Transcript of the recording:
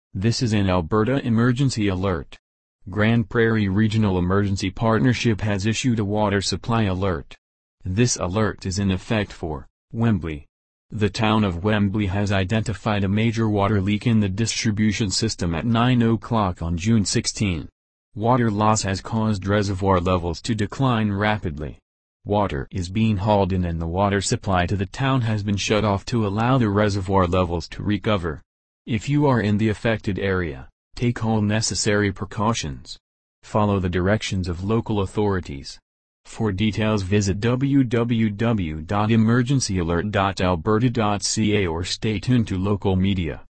This is an Alberta emergency alert. Grande Prairie Regional Emergency Partnership has issued a water supply alert. This alert is in effect for Wembley. The town of Wembley has identified a major water leak in the distribution system at 9 o'clock on June 16. Water loss has caused reservoir levels to decline rapidly. Water is being hauled in and the water supply to the town has been shut off to allow the reservoir levels to recover. If you are in the affected area, take all necessary precautions. Follow the directions of local authorities. For details visit www.emergencyalert.alberta.ca or stay tuned to local media.